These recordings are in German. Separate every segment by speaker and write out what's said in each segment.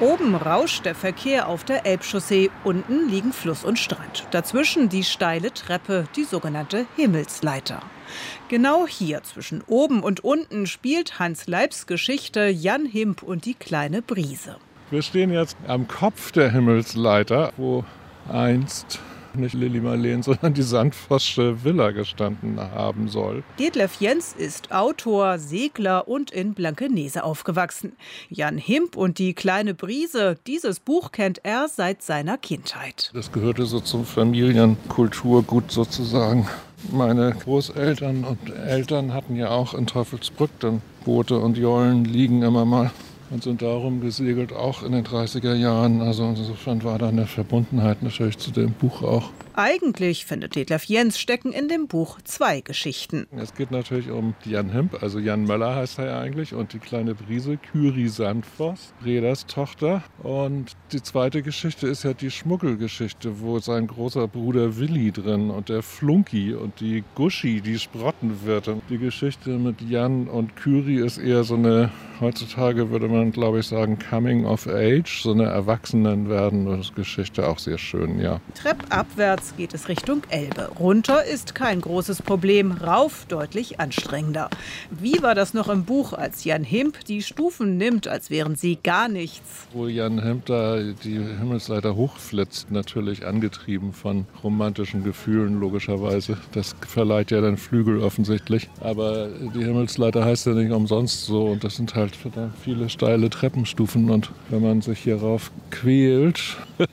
Speaker 1: Oben rauscht der Verkehr auf der Elbchaussee, unten liegen Fluss und Strand. Dazwischen die steile Treppe, die sogenannte Himmelsleiter. Genau hier zwischen oben und unten spielt Hans Leibs Geschichte Jan Himp und die kleine Brise.
Speaker 2: Wir stehen jetzt am Kopf der Himmelsleiter, wo einst nicht Lili Marleen, sondern die Sandvoss'sche Villa gestanden haben soll.
Speaker 1: Detlef Jens ist Autor, Segler und in Blankenese aufgewachsen. Jan Himp und die kleine Brise, dieses Buch kennt er seit seiner Kindheit.
Speaker 2: Das gehörte so zum Familienkulturgut sozusagen. Meine Großeltern und Eltern hatten ja auch in Teufelsbrück dann Boote und Jollen liegen immer mal. Und sind darum gesegelt, auch in den 30er Jahren. Also insofern war da eine Verbundenheit natürlich zu dem Buch auch.
Speaker 1: Eigentlich, findet Detlef Jens, stecken in dem Buch zwei Geschichten.
Speaker 2: Es geht natürlich um Jan Himp, also Jan Möller heißt er ja eigentlich, und die kleine Brise, Kyri Sandvoss, Reders Tochter. Und die zweite Geschichte ist ja die Schmuggelgeschichte, wo sein großer Bruder Willi drin und der Flunky und die Guschi, die Sprottenwirtin. Die Geschichte mit Jan und Kyri ist eher so eine, heutzutage würde man glaube ich sagen, Coming of Age, so eine Erwachsenenwerden-Geschichte, auch sehr schön, ja.
Speaker 1: Treppabwärts geht es Richtung Elbe. Runter ist kein großes Problem, rauf deutlich anstrengender. Wie war das noch im Buch, als Jan Himp die Stufen nimmt, als wären sie gar nichts?
Speaker 2: Wo Jan Himp da die Himmelsleiter hochflitzt, natürlich angetrieben von romantischen Gefühlen, logischerweise. Das verleiht ja dann Flügel offensichtlich. Aber die Himmelsleiter heißt ja nicht umsonst so und das sind halt verdammt viele steile Treppenstufen und wenn man sich hierauf quält,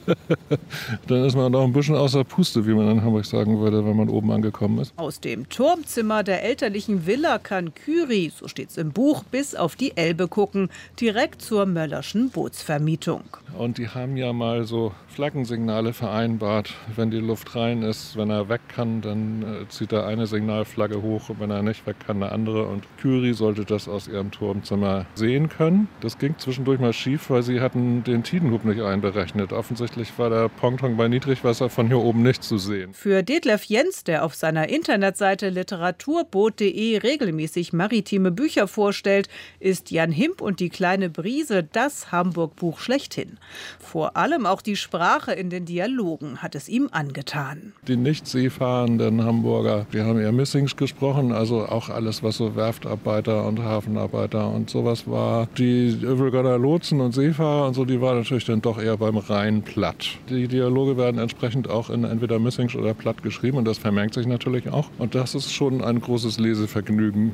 Speaker 2: dann ist man doch ein bisschen außer Puste, wie man in Hamburg sagen würde, wenn man oben angekommen ist.
Speaker 1: Aus dem Turmzimmer der elterlichen Villa kann Kyri, so steht's im Buch, bis auf die Elbe gucken, direkt zur Möllerschen Bootsvermietung.
Speaker 2: Und die haben ja mal so Flaggensignale vereinbart. Wenn die Luft rein ist, wenn er weg kann, dann zieht er eine Signalflagge hoch und wenn er nicht weg kann, eine andere. Und Kyri sollte das aus ihrem Turmzimmer sehen können. Das ging zwischendurch mal schief, weil sie hatten den Tidenhub nicht einberechnet. Offensichtlich war der Ponton bei Niedrigwasser von hier oben nicht zu sehen.
Speaker 1: Für Detlef Jens, der auf seiner Internetseite literaturboot.de regelmäßig maritime Bücher vorstellt, ist Jan Himp und die kleine Brise das Hamburg-Buch schlechthin. Vor allem auch die Sprache in den Dialogen hat es ihm angetan.
Speaker 2: Die nicht seefahrenden Hamburger, die haben eher Missingsch gesprochen, also auch alles, was so Werftarbeiter und Hafenarbeiter und sowas war. Die Övelgötter Lotsen und Seefahrer und so, die waren natürlich dann doch eher beim Rhein platt. Die Dialoge werden entsprechend auch in entweder Missingsch oder platt geschrieben und das vermerkt sich natürlich auch. Und das ist schon ein großes Lesevergnügen.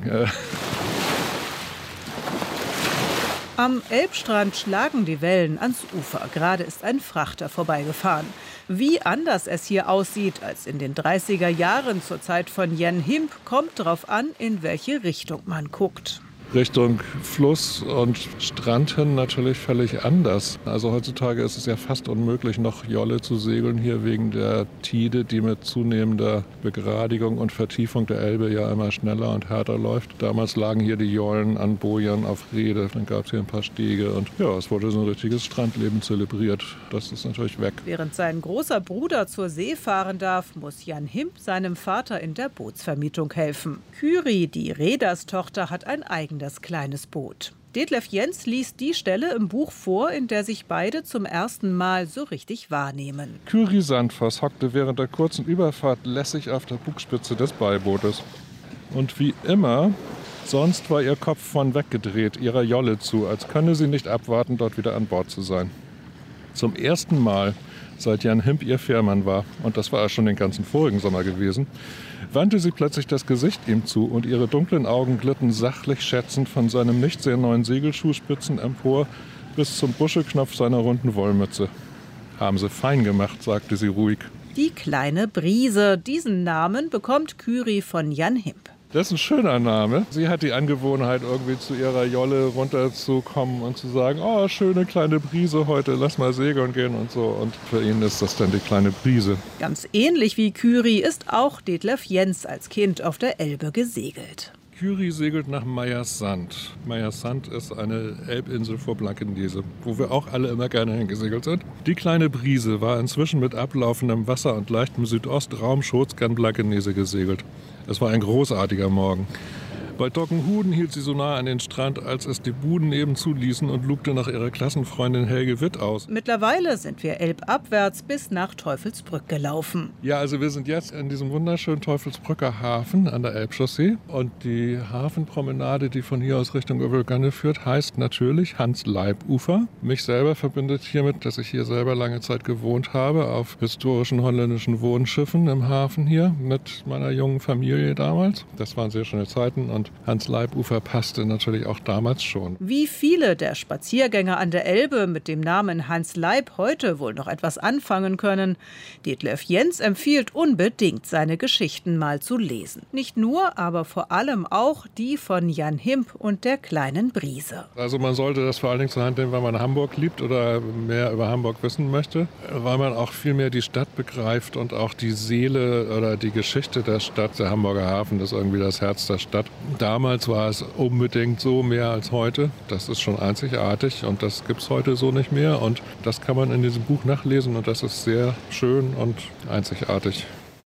Speaker 1: Am Elbstrand schlagen die Wellen ans Ufer. Gerade ist ein Frachter vorbeigefahren. Wie anders es hier aussieht als in den 30er Jahren zur Zeit von Jan Himp, kommt darauf an, in welche Richtung man guckt.
Speaker 2: Richtung Fluss und Strand hin natürlich völlig anders. Also heutzutage ist es ja fast unmöglich, noch Jolle zu segeln hier wegen der Tide, die mit zunehmender Begradigung und Vertiefung der Elbe ja immer schneller und härter läuft. Damals lagen hier die Jollen an Bojern auf Reede, dann gab es hier ein paar Stege und ja, es wurde so ein richtiges Strandleben zelebriert. Das ist natürlich weg.
Speaker 1: Während sein großer Bruder zur See fahren darf, muss Jan Himp seinem Vater in der Bootsvermietung helfen. Kyri, die Reders Tochter, hat ein eigenes kleines Boot. Detlef Jens liest die Stelle im Buch vor, in der sich beide zum ersten Mal so richtig wahrnehmen.
Speaker 2: Kyri Sandvoss hockte während der kurzen Überfahrt lässig auf der Bugspitze des Beibootes. Und wie immer, sonst war ihr Kopf von weggedreht, ihrer Jolle zu, als könne sie nicht abwarten, dort wieder an Bord zu sein. Zum ersten Mal, seit Jan Himp ihr Fährmann war, und das war ja schon den ganzen vorigen Sommer gewesen, wandte sie plötzlich das Gesicht ihm zu und ihre dunklen Augen glitten sachlich schätzend von seinem nicht sehr neuen Segelschuhspitzen empor bis zum Buschelknopf seiner runden Wollmütze. Haben sie fein gemacht, sagte sie ruhig.
Speaker 1: Die kleine Brise, diesen Namen bekommt Kyri von Jan Himp.
Speaker 2: Das ist ein schöner Name. Sie hat die Angewohnheit, irgendwie zu ihrer Jolle runterzukommen und zu sagen, oh, schöne kleine Brise heute, lass mal segeln gehen und so. Und für ihn ist das dann die kleine Brise.
Speaker 1: Ganz ähnlich wie Kyri ist auch Detlef Jens als Kind auf der Elbe gesegelt.
Speaker 2: Kyri segelt nach Meierssand. Meierssand ist eine Elbinsel vor Blankenese, wo wir auch alle immer gerne hingesegelt sind. Die kleine Brise war inzwischen mit ablaufendem Wasser und leichtem Südostraumschutz gen Blankenese gesegelt. Es war ein großartiger Morgen. Bei Dockenhuden hielt sie so nah an den Strand, als es die Buden eben zuließen und lugte nach ihrer Klassenfreundin Helge Witt aus.
Speaker 1: Mittlerweile sind wir elbabwärts bis nach Teufelsbrück gelaufen.
Speaker 2: Ja, also wir sind jetzt in diesem wunderschönen Teufelsbrücker Hafen an der Elbchaussee. Und die Hafenpromenade, die von hier aus Richtung Övölgane führt, heißt natürlich Hans-Leib-Ufer. Mich selber verbindet hiermit, dass ich hier selber lange Zeit gewohnt habe, auf historischen holländischen Wohnschiffen im Hafen hier mit meiner jungen Familie damals. Das waren sehr schöne Zeiten und Hans-Leib-Ufer passte natürlich auch damals schon.
Speaker 1: Wie viele der Spaziergänger an der Elbe mit dem Namen Hans Leib heute wohl noch etwas anfangen können, Detlef Jens empfiehlt unbedingt, seine Geschichten mal zu lesen. Nicht nur, aber vor allem auch die von Jan Himp und der kleinen Brise.
Speaker 2: Also man sollte das vor allen Dingen zur Hand nehmen, weil man Hamburg liebt oder mehr über Hamburg wissen möchte, weil man auch viel mehr die Stadt begreift und auch die Seele oder die Geschichte der Stadt. Der Hamburger Hafen ist irgendwie das Herz der Stadt. Damals war es unbedingt so mehr als heute. Das ist schon einzigartig und das gibt es heute so nicht mehr. Und das kann man in diesem Buch nachlesen und das ist sehr schön und einzigartig.